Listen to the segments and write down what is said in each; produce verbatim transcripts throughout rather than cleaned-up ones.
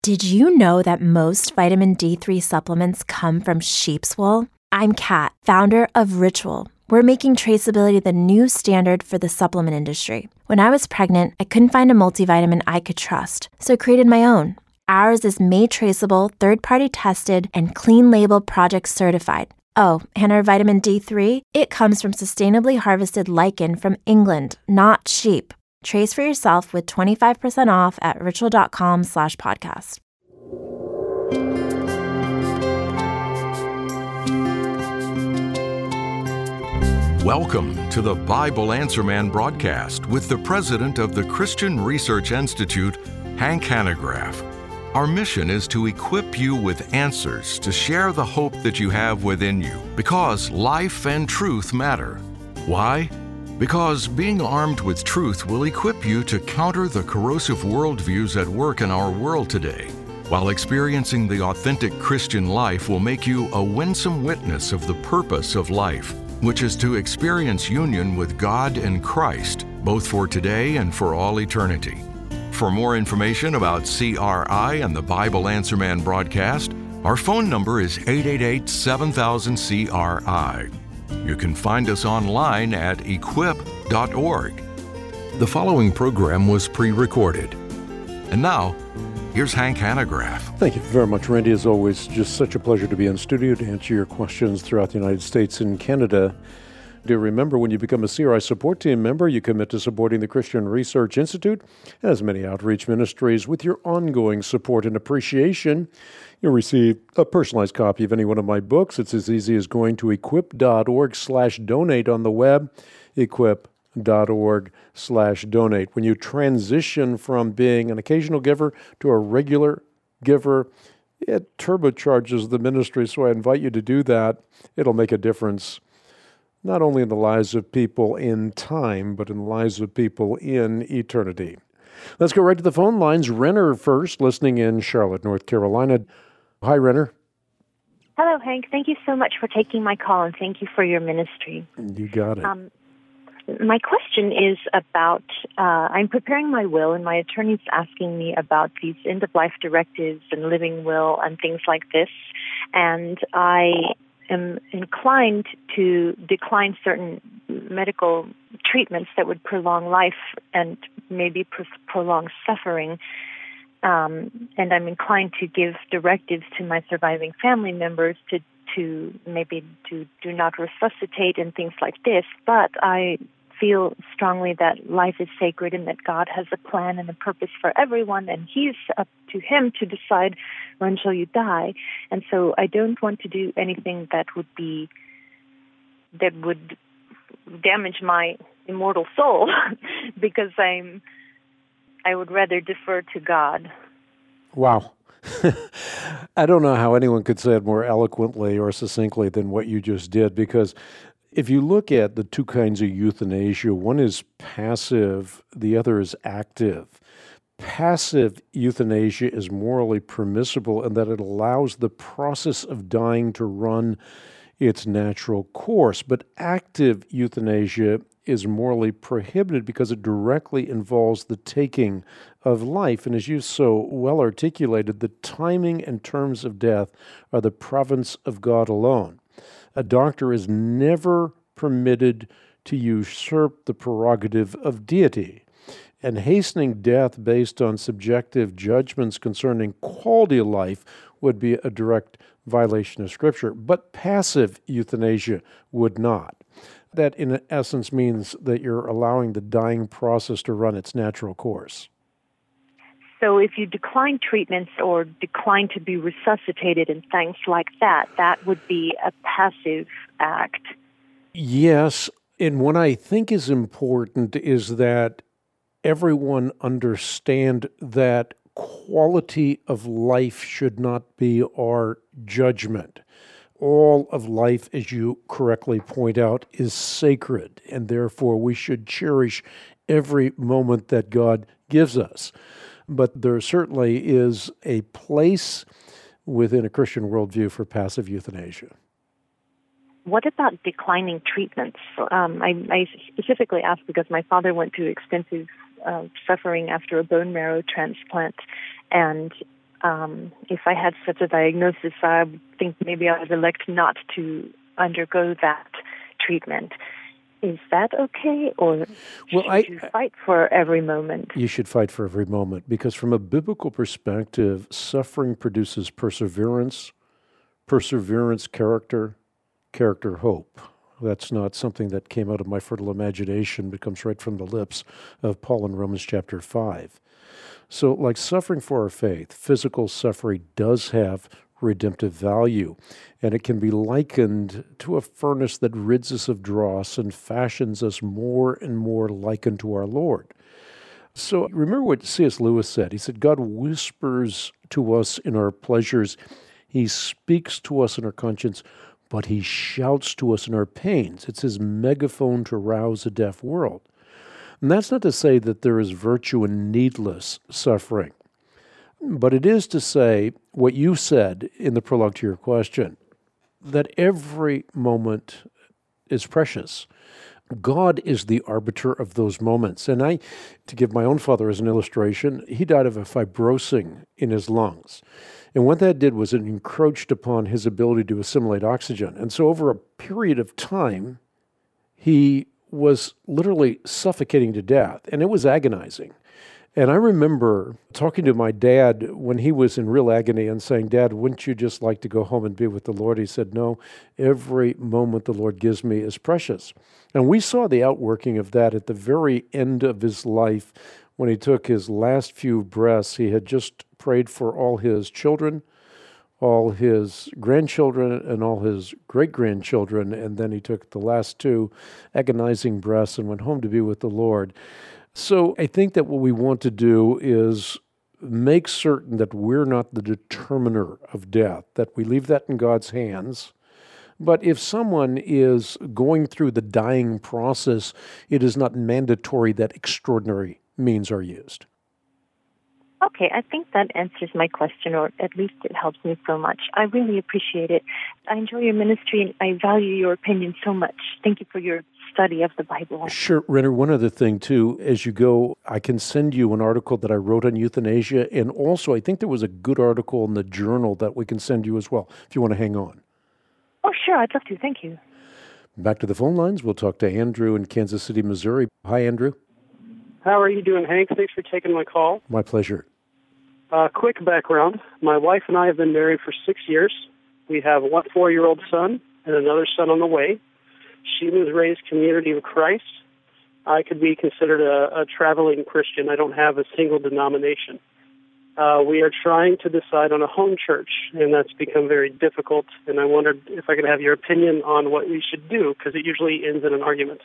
Did you know that most vitamin D three supplements come from sheep's wool? I'm Kat, founder of Ritual. We're making traceability the new standard for the supplement industry. When I was pregnant, I couldn't find a multivitamin I could trust, so I created my own. Ours is made traceable, third-party tested, and clean label project certified. Oh, and our vitamin D three, it comes from sustainably harvested lichen from England, not sheep. Trace for yourself with twenty-five percent off at ritual.com slash podcast. Welcome to the Bible Answer Man broadcast with the president of the Christian Research Institute, Hank Hanegraaff. Our mission is to equip you with answers to share the hope that you have within you, because life and truth matter. Why? Because being armed with truth will equip you to counter the corrosive worldviews at work in our world today, while experiencing the authentic Christian life will make you a winsome witness of the purpose of life, which is to experience union with God and Christ, both for today and for all eternity. For more information about C R I and the Bible Answer Man broadcast, our phone number is eight eight eight, seven thousand, C R I. You can find us online at equip dot org. The following program was pre-recorded. And now, here's Hank Hanegraaff. Thank you very much, Randy. As always, just such a pleasure to be in studio to answer your questions throughout the United States and Canada. Do remember, when you become a C R I support team member, you commit to supporting the Christian Research Institute and as many outreach ministries. With your ongoing support and appreciation, you'll receive a personalized copy of any one of my books. It's as easy as going to equip.org slash donate on the web, equip.org slash donate. When you transition from being an occasional giver to a regular giver, it turbocharges the ministry, so I invite you to do that. It'll make a difference, not only in the lives of people in time, but in the lives of people in eternity. Let's go right to the phone lines. Renner first, listening in Charlotte, North Carolina. Hi, Renner. Hello, Hank. Thank you so much for taking my call, and thank you for your ministry. You got it. Um, my question is about, uh, I'm preparing my will, and my attorney's asking me about these end-of-life directives and living will and things like this, and I am inclined to decline certain medical treatments that would prolong life and maybe pro- prolong suffering. Um, and I'm inclined to give directives to my surviving family members to, to maybe to do not resuscitate and things like this. But I feel strongly that life is sacred and that God has a plan and a purpose for everyone, and He's up to Him to decide when shall you die. And so I don't want to do anything that would be that would damage my immortal soul because I'm I would rather defer to God. Wow. I don't know how anyone could say it more eloquently or succinctly than what you just did, because if you look at the two kinds of euthanasia, one is passive, the other is active. Passive euthanasia is morally permissible in that it allows the process of dying to run its natural course. But active euthanasia is morally prohibited because it directly involves the taking of life. And as you so well articulated, the timing and terms of death are the province of God alone. A doctor is never permitted to usurp the prerogative of deity. And hastening death based on subjective judgments concerning quality of life would be a direct violation of Scripture. But passive euthanasia would not. That, in essence, means that you're allowing the dying process to run its natural course. So if you decline treatments or decline to be resuscitated and things like that, that would be a passive act. Yes, and what I think is important is that everyone understand that quality of life should not be our judgment. All of life, as you correctly point out, is sacred, and therefore we should cherish every moment that God gives us. But there certainly is a place within a Christian worldview for passive euthanasia. What about declining treatments? Um, I, I specifically asked because my father went through extensive uh, suffering after a bone marrow transplant, and um, if I had such a diagnosis, I would think maybe I would elect not to undergo that treatment. Is that okay, or well, should I, you fight for every moment? You should fight for every moment, because from a biblical perspective, suffering produces perseverance, perseverance, character, character, hope. That's not something that came out of my fertile imagination, but comes right from the lips of Paul in Romans chapter five. So, like suffering for our faith, physical suffering does have redemptive value, and it can be likened to a furnace that rids us of dross and fashions us more and more like unto our Lord. So remember what C S Lewis said. He said, God whispers to us in our pleasures. He speaks to us in our conscience, but he shouts to us in our pains. It's his megaphone to rouse a deaf world. And that's not to say that there is virtue in needless suffering. But it is to say what you said in the prologue to your question, that every moment is precious. God is the arbiter of those moments. And I, to give my own father as an illustration, he died of a fibrosing in his lungs. And what that did was it encroached upon his ability to assimilate oxygen. And so over a period of time, he was literally suffocating to death, and it was agonizing. And I remember talking to my dad when he was in real agony and saying, Dad, wouldn't you just like to go home and be with the Lord? He said, no, every moment the Lord gives me is precious. And we saw the outworking of that at the very end of his life when he took his last few breaths. He had just prayed for all his children, all his grandchildren, and all his great-grandchildren, and then he took the last two agonizing breaths and went home to be with the Lord. So I think that what we want to do is make certain that we're not the determiner of death, that we leave that in God's hands. But if someone is going through the dying process, it is not mandatory that extraordinary means are used. Okay, I think that answers my question, or at least it helps me so much. I really appreciate it. I enjoy your ministry, and I value your opinion so much. Thank you for your study of the Bible. Sure, Renner. One other thing, too, as you go, I can send you an article that I wrote on euthanasia, and also I think there was a good article in the journal that we can send you as well, if you want to hang on. Oh, sure, I'd love to. Thank you. Back to the phone lines. We'll talk to Andrew in Kansas City, Missouri. Hi, Andrew. How are you doing, Hank? Thanks for taking my call. My pleasure. Uh, quick background. My wife and I have been married for six years. We have one four-year-old son and another son on the way. She was raised Community of Christ. I could be considered a, a traveling Christian. I don't have a single denomination. Uh, we are trying to decide on a home church, and that's become very difficult, and I wondered if I could have your opinion on what we should do, because it usually ends in an argument.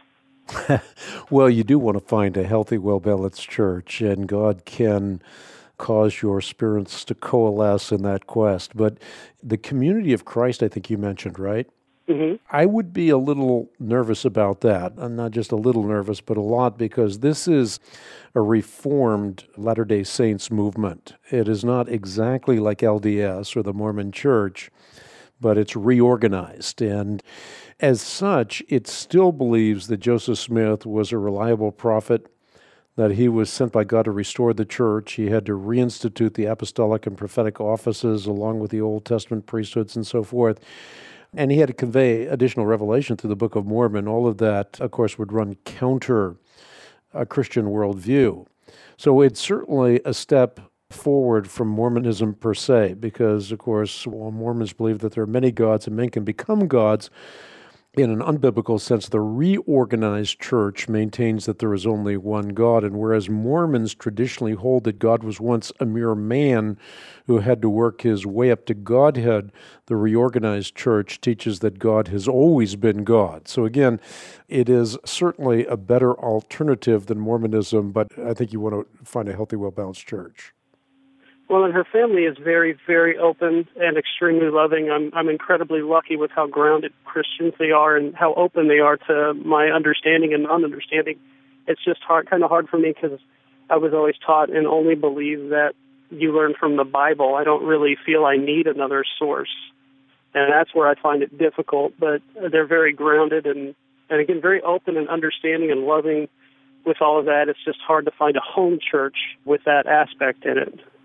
Well, you do want to find a healthy, well-balanced church, and God can cause your spirits to coalesce in that quest. But the Community of Christ, I think you mentioned, right? Mm-hmm. I would be a little nervous about that. I'm not just a little nervous, but a lot, because this is a Reformed Latter-day Saints movement. It is not exactly like L D S or the Mormon Church, but it's reorganized. And as such, it still believes that Joseph Smith was a reliable prophet, that he was sent by God to restore the church. He had to reinstitute the apostolic and prophetic offices along with the Old Testament priesthoods and so forth. And he had to convey additional revelation through the Book of Mormon. All of that, of course, would run counter a Christian worldview. So it's certainly a step forward from Mormonism per se, because, of course, well, Mormons believe that there are many gods and men can become gods. In an unbiblical sense, the reorganized church maintains that there is only one God, and whereas Mormons traditionally hold that God was once a mere man who had to work his way up to Godhead, the reorganized church teaches that God has always been God. So again, it is certainly a better alternative than Mormonism, but I think you want to find a healthy, well-balanced church. Well, and her family is very, very open and extremely loving. I'm I'm incredibly lucky with how grounded Christians they are and how open they are to my understanding and non-understanding. It's just hard, kind of hard for me, because I was always taught and only believe that you learn from the Bible. I don't really feel I need another source, and that's where I find it difficult. But they're very grounded and, and again, very open and understanding and loving with all of that. It's just hard to find a home church with that aspect in it.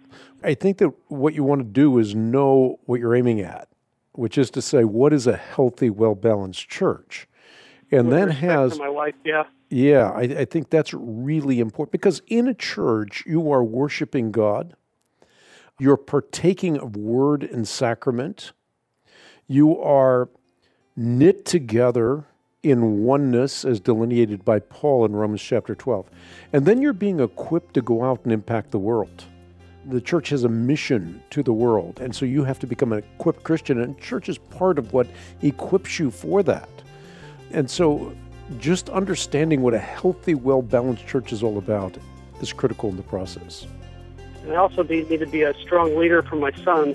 I think that what you want to do is know what you're aiming at, which is to say, what is a healthy, well-balanced church? And With then respect has... to my wife, yeah. Yeah, I, I think that's really important, because in a church, you are worshiping God, you're partaking of word and sacrament, you are knit together in oneness as delineated by Paul in Romans chapter twelve. And then you're being equipped to go out and impact the world. The church has a mission to the world, and so you have to become an equipped Christian, and church is part of what equips you for that. And so just understanding what a healthy, well-balanced church is all about is critical in the process. And I also need to be a strong leader for my sons.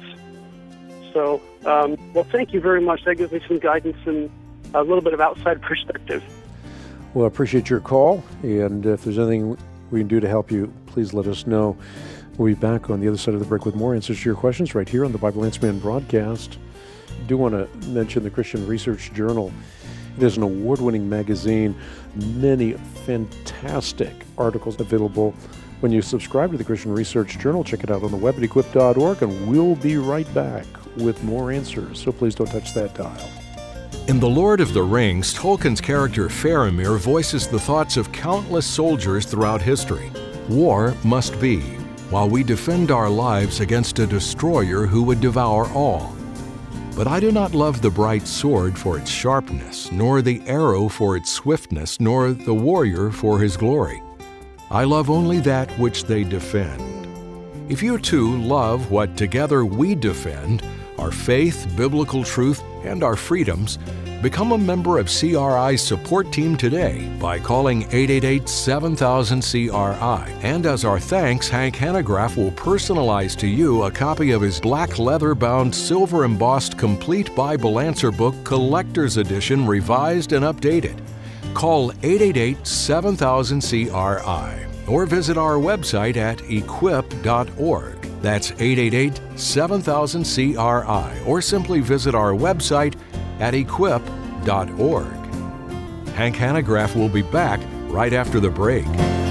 So, um, well, thank you very much. That gives me some guidance and a little bit of outside perspective. Well, I appreciate your call, and if there's anything we can do to help you, please let us know. We'll be back on the other side of the break with more answers to your questions right here on the Bible Answer Man broadcast. I do want to mention the Christian Research Journal. It is an award-winning magazine, many fantastic articles available. When you subscribe to the Christian Research Journal, check it out on the web at equip dot org, and we'll be right back with more answers, so please don't touch that dial. In The Lord of the Rings, Tolkien's character Faramir voices the thoughts of countless soldiers throughout history. War must be, while we defend our lives against a destroyer who would devour all. But I do not love the bright sword for its sharpness, nor the arrow for its swiftness, nor the warrior for his glory. I love only that which they defend. If you too love what together we defend, our faith, biblical truth, and our freedoms, become a member of C R I's support team today by calling eight eight eight, seven thousand, C R I. And as our thanks, Hank Hanegraaff will personalize to you a copy of his black leather-bound, silver-embossed Complete Bible Answer Book Collector's Edition, revised and updated. Call eight eight eight, seven thousand, C R I or visit our website at equip dot org. That's eight eight eight, seven thousand, C R I, or simply visit our website at equip dot org. Hank Hanegraaff will be back right after the break.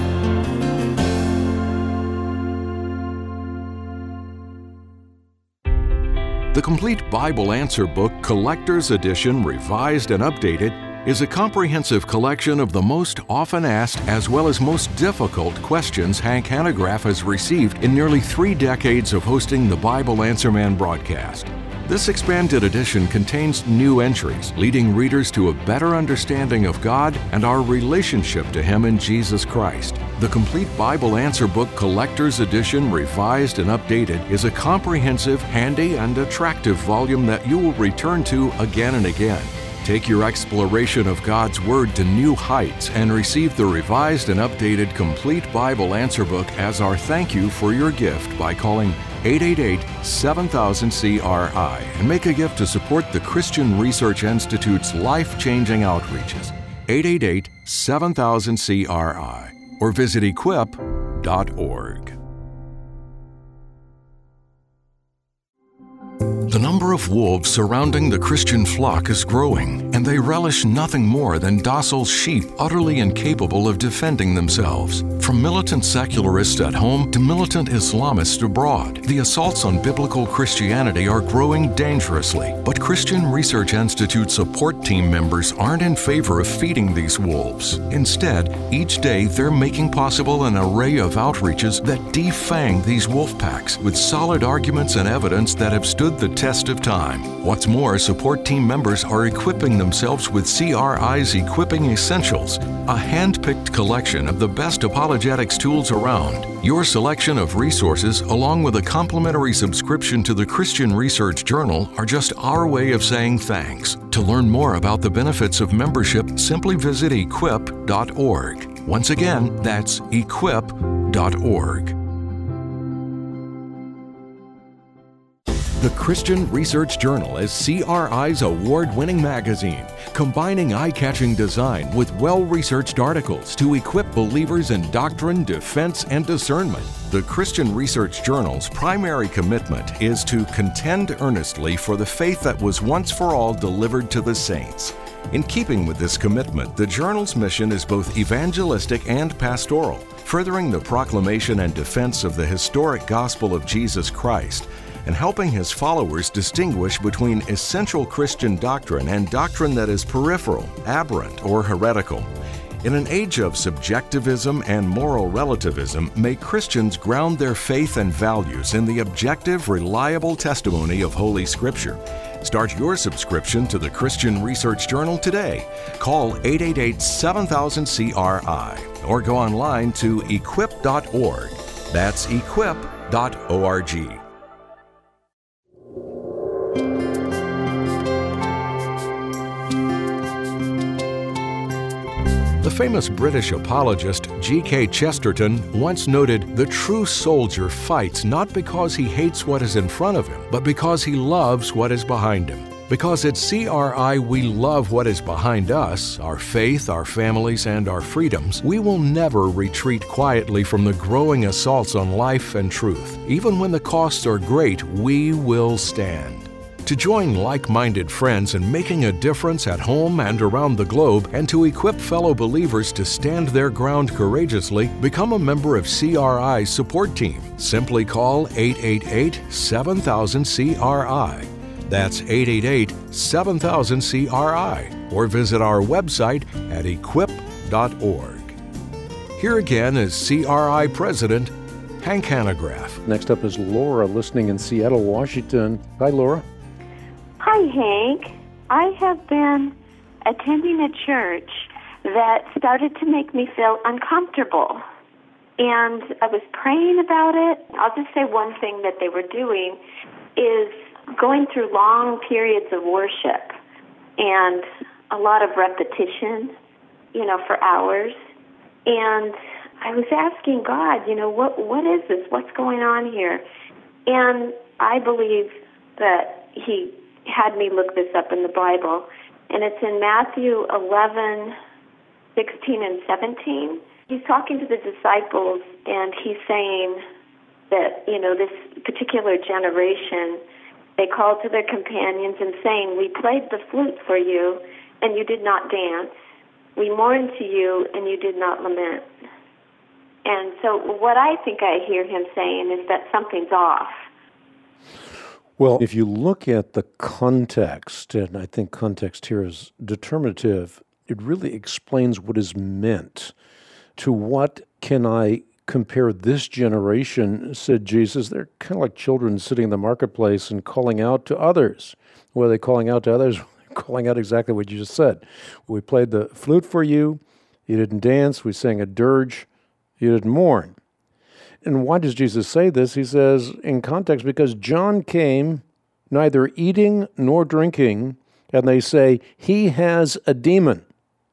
The Complete Bible Answer Book Collector's Edition, revised and updated, is a comprehensive collection of the most often asked as well as most difficult questions Hank Hanegraaff has received in nearly three decades of hosting the Bible Answer Man broadcast. This expanded edition contains new entries, leading readers to a better understanding of God and our relationship to Him in Jesus Christ. The Complete Bible Answer Book Collector's Edition, revised and updated, is a comprehensive, handy, and attractive volume that you will return to again and again. Take your exploration of God's Word to new heights and receive the revised and updated Complete Bible Answer Book as our thank you for your gift by calling eight eight eight, seven thousand, C R I and make a gift to support the Christian Research Institute's life-changing outreaches. eight eight eight, seven thousand, C R I or visit equip dot org. The number of wolves surrounding the Christian flock is growing, and they relish nothing more than docile sheep utterly incapable of defending themselves. From militant secularists at home to militant Islamists abroad, the assaults on biblical Christianity are growing dangerously. But Christian Research Institute support team members aren't in favor of feeding these wolves. Instead, each day they're making possible an array of outreaches that defang these wolf packs with solid arguments and evidence that have stood the test of time. What's more, support team members are equipping themselves with C R I's Equipping Essentials, a hand-picked collection of the best apologetics tools around. Your selection of resources, along with a complimentary subscription to the Christian Research Journal, are just our way of saying thanks. To learn more about the benefits of membership, simply visit equip dot org. Once again, that's equip dot org. The Christian Research Journal is C R I's award-winning magazine, combining eye-catching design with well-researched articles to equip believers in doctrine, defense, and discernment. The Christian Research Journal's primary commitment is to contend earnestly for the faith that was once for all delivered to the saints. In keeping with this commitment, the journal's mission is both evangelistic and pastoral. furthering the proclamation and defense of the historic gospel of Jesus Christ, and helping his followers distinguish between essential Christian doctrine and doctrine that is peripheral, aberrant, or heretical. In an age of subjectivism and moral relativism, may Christians ground their faith and values in the objective, reliable testimony of Holy Scripture. Start your subscription to the Christian Research Journal today. Call eight eight eight, seven thousand, C R I or go online to equip dot org. That's equip dot org. The famous British apologist G K Chesterton once noted, "The true soldier fights not because he hates what is in front of him, but because he loves what is behind him." Because at C R I we love what is behind us, our faith, our families, and our freedoms, we will never retreat quietly from the growing assaults on life and truth. Even when the costs are great, we will stand. To join like-minded friends in making a difference at home and around the globe, and to equip fellow believers to stand their ground courageously, become a member of C R I's support team. Simply call eight eight eight, seven thousand, C R I. That's eight eight eight, seven thousand, C R I, or visit our website at equip dot org. Here again is C R I President Hank Hanegraaff. Next up is Laura, listening in Seattle, Washington. Hi, Laura. Hi, Hank. I have been attending a church that started to make me feel uncomfortable. And I was praying about it. I'll just say one thing that they were doing is going through long periods of worship and a lot of repetition, you know, for hours. And I was asking God, you know, what what is this? What's going on here? And I believe that he had me look this up in the Bible, and it's in Matthew eleven, sixteen, and seventeen. He's talking to the disciples, and he's saying that, you know, this particular generation, they called to their companions and saying, "We played the flute for you, and you did not dance. We mourned to you, and you did not lament." And so what I think I hear him saying is that something's off. Well, if you look at the context, and I think context here is determinative, it really explains what is meant. To what can I compare this generation, said Jesus. They're kind of like children sitting in the marketplace and calling out to others. What are they calling out to others? They're calling out exactly what you just said. We played the flute for you. You didn't dance. We sang a dirge. You didn't mourn. And why does Jesus say this? He says, in context, because John came neither eating nor drinking, and they say, he has a demon.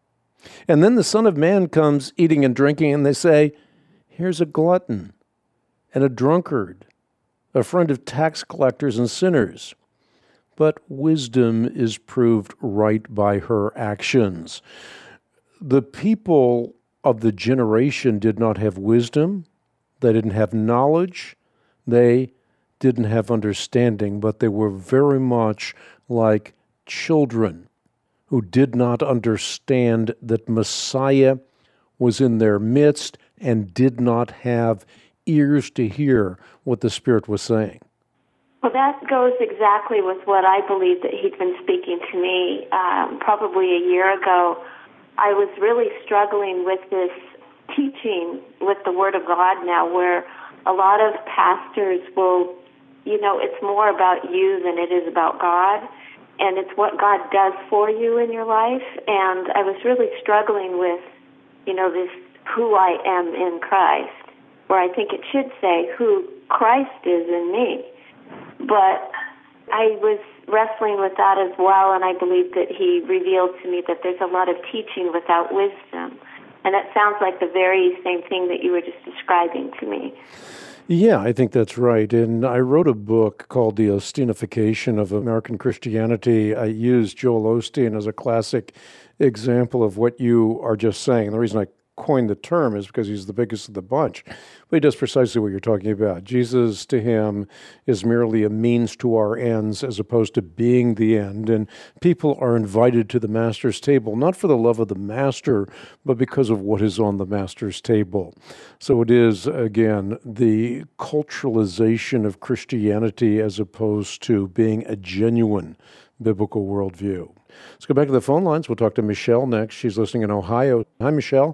And then the Son of Man comes eating and drinking, and they say, here's a glutton and a drunkard, a friend of tax collectors and sinners. But wisdom is proved right by her actions. The people of the generation did not have wisdom. They didn't have knowledge. They didn't have understanding, but they were very much like children who did not understand that Messiah was in their midst and did not have ears to hear what the Spirit was saying. Well, that goes exactly with what I believe that he'd been speaking to me um, probably a year ago. I was really struggling with this teaching with the Word of God now, where a lot of pastors will, you know, it's more about you than it is about God, and it's what God does for you in your life. And I was really struggling with, you know, this who I am in Christ, where I think it should say who Christ is in me. But I was wrestling with that as well, and I believe that he revealed to me that there's a lot of teaching without wisdom. And that sounds like the very same thing that you were just describing to me. Yeah, I think that's right. And I wrote a book called The Osteenification of American Christianity. I used Joel Osteen as a classic example of what you are just saying. And the reason I coined the term is because he's the biggest of the bunch. But he does precisely what you're talking about. Jesus, to him, is merely a means to our ends as opposed to being the end. And people are invited to the Master's table, not for the love of the Master, but because of what is on the Master's table. So it is, again, the culturalization of Christianity as opposed to being a genuine biblical worldview. Let's go back to the phone lines. We'll talk to Michelle next. She's listening in Ohio. Hi, Michelle.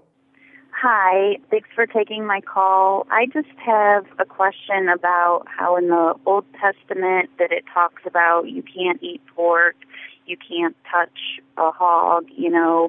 Hi. Thanks for taking my call. I just have a question about how in the Old Testament that it talks about you can't eat pork, you can't touch a hog, you know,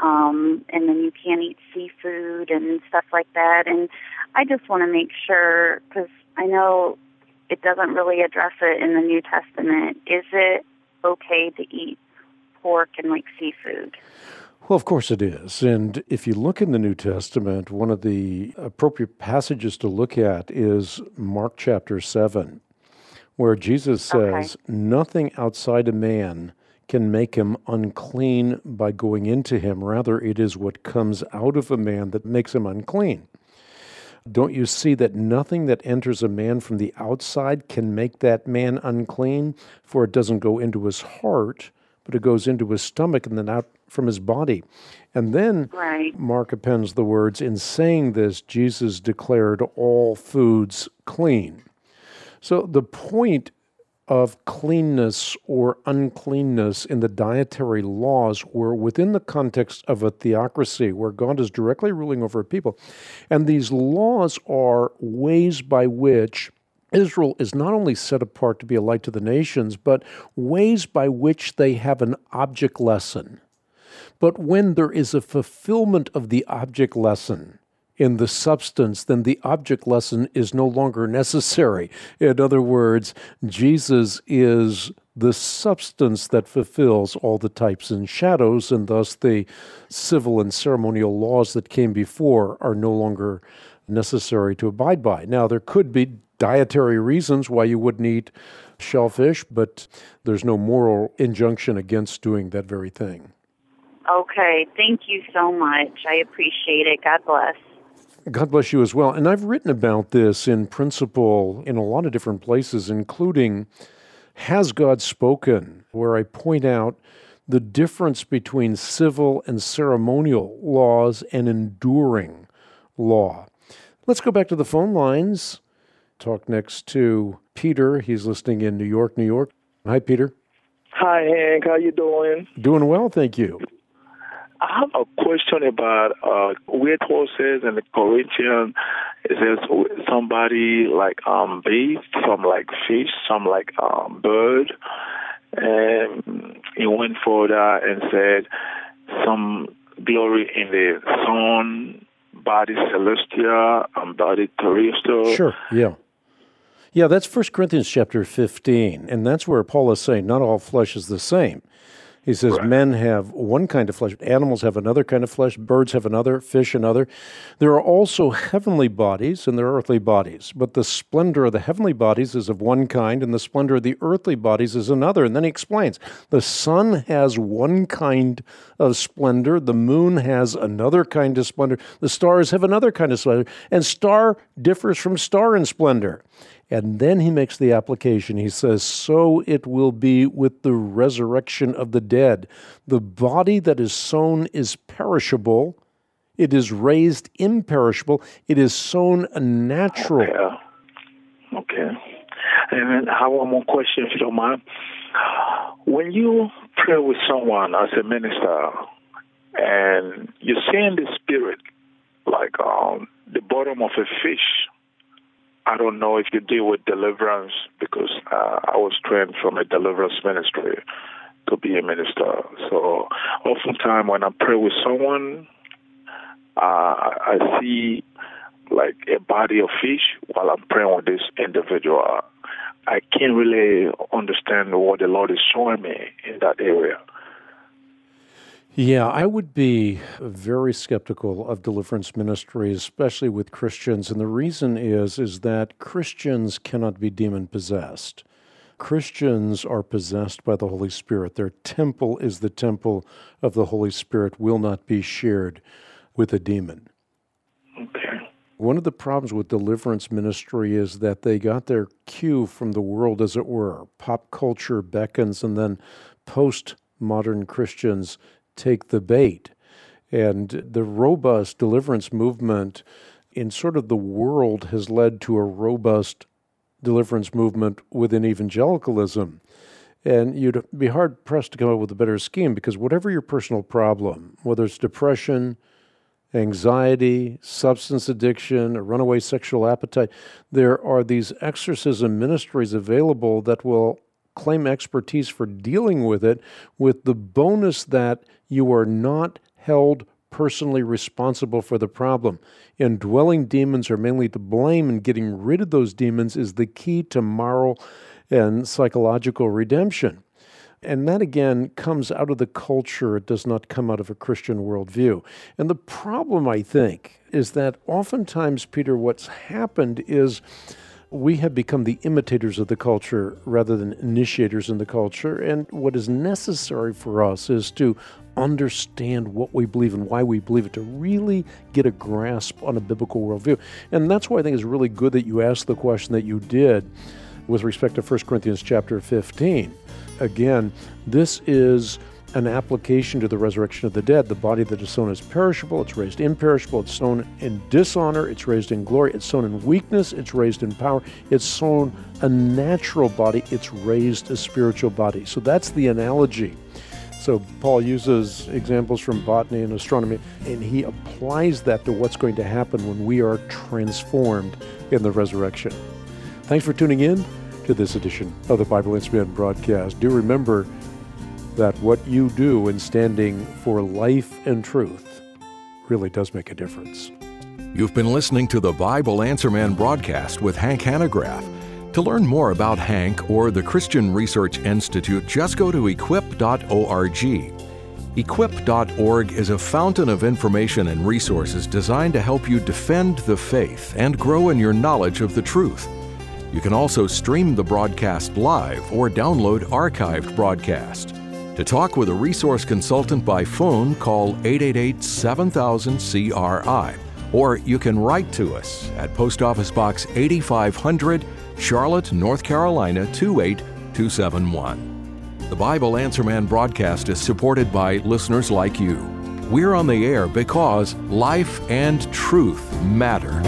um, and then you can't eat seafood and stuff like that. And I just want to make sure, because I know it doesn't really address it in the New Testament. Is it okay to eat pork and like seafood? Well, of course it is. And if you look in the New Testament, one of the appropriate passages to look at is Mark chapter seven, where Jesus says, okay, nothing outside a man can make him unclean by going into him. Rather, it is what comes out of a man that makes him unclean. Don't you see that nothing that enters a man from the outside can make that man unclean? For it doesn't go into his heart, but it goes into his stomach and then out from his body. And then right. Mark appends the words, in saying this, Jesus declared all foods clean. So the point of cleanness or uncleanness in the dietary laws were within the context of a theocracy where God is directly ruling over people. And these laws are ways by which Israel is not only set apart to be a light to the nations, but ways by which they have an object lesson. But when there is a fulfillment of the object lesson in the substance, then the object lesson is no longer necessary. In other words, Jesus is the substance that fulfills all the types and shadows, and thus the civil and ceremonial laws that came before are no longer necessary to abide by. Now, there could be dietary reasons why you wouldn't eat shellfish, but there's no moral injunction against doing that very thing. Okay, thank you so much. I appreciate it. God bless. God bless you as well. And I've written about this in principle in a lot of different places, including Has God Spoken?, where I point out the difference between civil and ceremonial laws and enduring law. Let's go back to the phone lines. Talk next to Peter. He's listening in New York, New York. Hi, Peter. Hi, Hank. How you doing? Doing well, thank you. I have a question about uh, where Paul says in the Corinthians, it says somebody like um, beef, some like fish, some like um, bird. And he went further and said some glory in the sun, body celestial, and body terrestrial. Sure, yeah. Yeah, that's First Corinthians chapter fifteen, and that's where Paul is saying not all flesh is the same. He says right. Men have one kind of flesh, animals have another kind of flesh, birds have another, fish another. There are also heavenly bodies and there are earthly bodies, but the splendor of the heavenly bodies is of one kind and the splendor of the earthly bodies is another. And then he explains, the sun has one kind of splendor, the moon has another kind of splendor, the stars have another kind of splendor, and star differs from star in splendor. And then he makes the application. He says, so it will be with the resurrection of the dead. The body that is sown is perishable. It is raised imperishable. It is sown natural. Okay. okay. And then I have one more question, if you don't mind. When you pray with someone as a minister, and you see in the spirit, like um, the bottom of a fish, I don't know if you deal with deliverance because uh, I was trained from a deliverance ministry to be a minister. So oftentimes when I pray with someone, uh, I see like a body of fish while I'm praying with this individual. I can't really understand what the Lord is showing me in that area. Yeah, I would be very skeptical of deliverance ministry, especially with Christians. And the reason is, is that Christians cannot be demon-possessed. Christians are possessed by the Holy Spirit. Their temple is the temple of the Holy Spirit, will not be shared with a demon. Okay. One of the problems with deliverance ministry is that they got their cue from the world, as it were. Pop culture beckons, and then postmodern Christians take the bait. And the robust deliverance movement in sort of the world has led to a robust deliverance movement within evangelicalism. And you'd be hard-pressed to come up with a better scheme, because whatever your personal problem, whether it's depression, anxiety, substance addiction, a runaway sexual appetite, there are these exorcism ministries available that will claim expertise for dealing with it, with the bonus that you are not held personally responsible for the problem. Indwelling demons are mainly to blame, and getting rid of those demons is the key to moral and psychological redemption. And that, again, comes out of the culture. It does not come out of a Christian worldview. And the problem, I think, is that oftentimes, Peter, what's happened is we have become the imitators of the culture rather than initiators in the culture. And what is necessary for us is to understand what we believe and why we believe it, to really get a grasp on a biblical worldview. And that's why I think it's really good that you asked the question that you did with respect to First Corinthians chapter fifteen. Again, this is an application to the resurrection of the dead. The body that is sown is perishable, it's raised imperishable, it's sown in dishonor, it's raised in glory, it's sown in weakness, it's raised in power, it's sown a natural body, it's raised a spiritual body. So that's the analogy. So Paul uses examples from botany and astronomy, and he applies that to what's going to happen when we are transformed in the resurrection. Thanks for tuning in to this edition of the Bible Answer Man broadcast. Do remember that what you do in standing for life and truth really does make a difference. You've been listening to the Bible Answer Man broadcast with Hank Hanegraaff. To learn more about Hank or the Christian Research Institute, just go to equip dot org. equip dot org is a fountain of information and resources designed to help you defend the faith and grow in your knowledge of the truth. You can also stream the broadcast live or download archived broadcast. To talk with a resource consultant by phone, call eight eight eight, seven thousand, C R I, or you can write to us at Post Office Box eighty-five hundred, Charlotte, North Carolina two eight two seven one. The Bible Answer Man broadcast is supported by listeners like you. We're on the air because life and truth matter.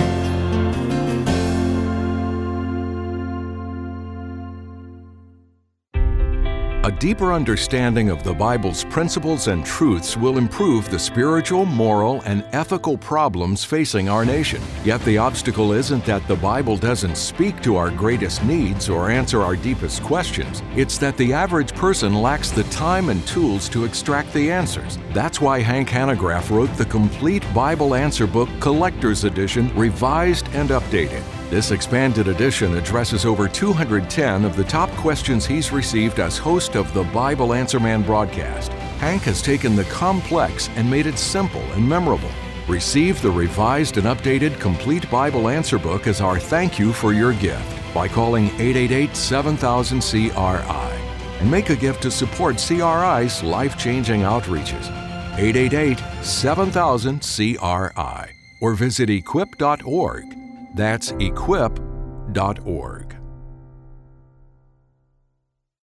A deeper understanding of the Bible's principles and truths will improve the spiritual, moral, and ethical problems facing our nation. Yet the obstacle isn't that the Bible doesn't speak to our greatest needs or answer our deepest questions. It's that the average person lacks the time and tools to extract the answers. That's why Hank Hanegraaff wrote the complete Bible Answer Book Collector's Edition, revised and updated. This expanded edition addresses over two hundred ten of the top questions he's received as host of the Bible Answer Man broadcast. Hank has taken the complex and made it simple and memorable. Receive the revised and updated Complete Bible Answer Book as our thank you for your gift by calling eight eight eight, seven thousand, C R I and make a gift to support C R I's life-changing outreaches. eight eight eight, seven thousand, C R I or visit equip dot org. That's equip dot org.